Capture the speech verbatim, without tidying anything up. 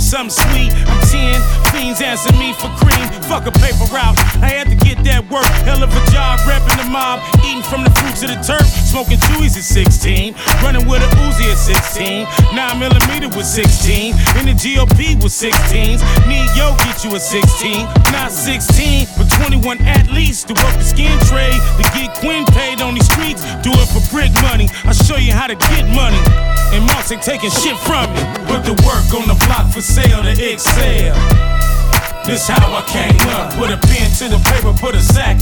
something sweet. I'm ten, fiends answer me for cream. Fuck a paper route, I had to get that work. Hell of a job repping the mob, eating from the fruits of the turf. Smoking chewies at sixteen, running with a Uzi at sixteen. Nine millimeter was sixteen, in the G O P was sixteens. Need yo get you a sixteen, not sixteen, but twenty-one at least to work the skin trade. To get Quinn paid on these streets, do it for brick money. I'll show you how to get money. And Marks ain't taking shit from me. Put the work on the block for sale to excel. This how I came up. Put a pen to the paper, put a sack